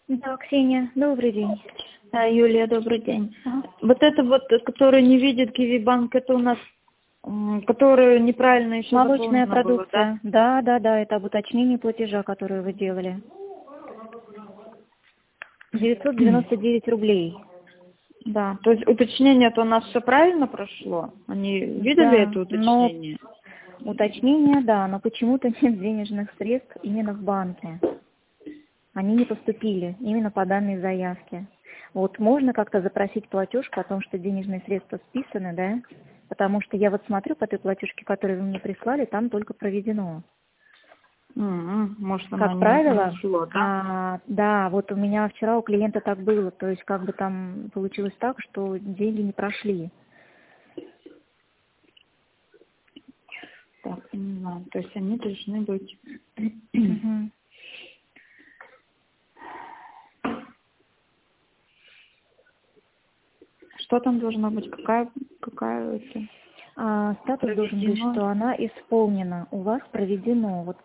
Да, Ксения, добрый день. Да, Юлия, добрый день. Ага. Вот это вот, который не видит Киви-банк, это у нас, который неправильно еще Молочная заполнено было, да? продукция. Да, это об уточнении платежа, который вы делали. 999 рублей. Да, то есть уточнение-то у нас все правильно прошло? Они видели Да, это но уточнение? уточнение, да, но почему-то нет денежных средств именно в банке. Они не поступили именно по данной заявке. Вот можно как-то запросить платежку о том, что денежные средства списаны, да? Потому что я вот смотрю по той платежке, которую вы мне прислали, там только проведено. Может, она Как не правило, ушло, да? да, вот у меня вчера у клиента так было, то есть как бы там получилось так, что деньги не прошли. Так, понимаю. То есть они должны быть... Мгм. Что там должно быть? Какая это? Статус должен быть, Проведено? что она исполнена, у вас проведено. Вот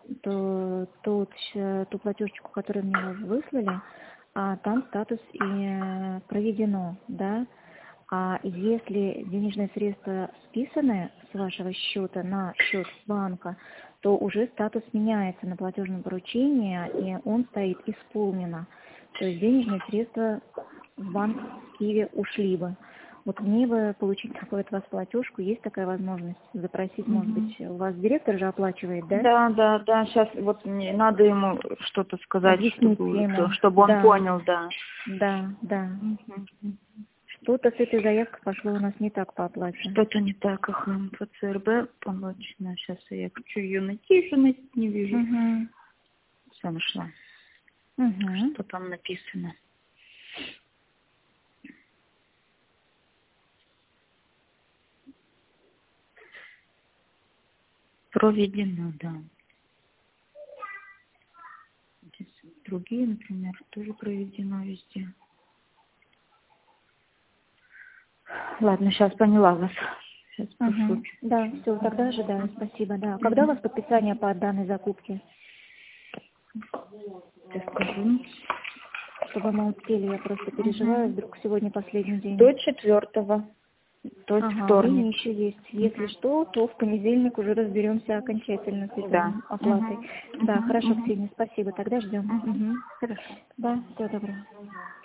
ту платежечку, которую мне вы выслали, там статус и проведено, да. А если денежные средства списаны с вашего счета на счет банка, то уже статус меняется на платежном поручении, и он стоит исполнено. То есть денежные средства в банк в Киеве ушли бы. Вот мне бы получить такую от вас платежку, есть такая возможность запросить, может быть, у вас директор же оплачивает, да? Да. Сейчас вот мне надо ему что-то сказать, Объяснить ему, чтобы он да, понял, да. да. Мгм. Что-то с этой заявкой пошло у нас не так по оплате. Что-то не так, по ЦРБ помолочно. Сейчас я хочу ее найти, еще найти не вижу. Угу. Все нашла. Угу. Что там написано? Проведено, да. Здесь другие, например, тоже проведено везде. Ладно, сейчас поняла вас. Сейчас прошу. Угу. Да, все, тогда ожидаю, спасибо, да. Когда у вас подписание по данной закупке? Я скажу. Чтобы мы успели, я просто переживаю, вдруг сегодня последний день. До 4-го, то есть Ага, время вторник. еще есть. Если что, то в понедельник уже разберемся окончательно с этой Да. оплатой. Да, хорошо, Ксения, спасибо. Тогда ждем. Угу. Хорошо. Да, всего доброго.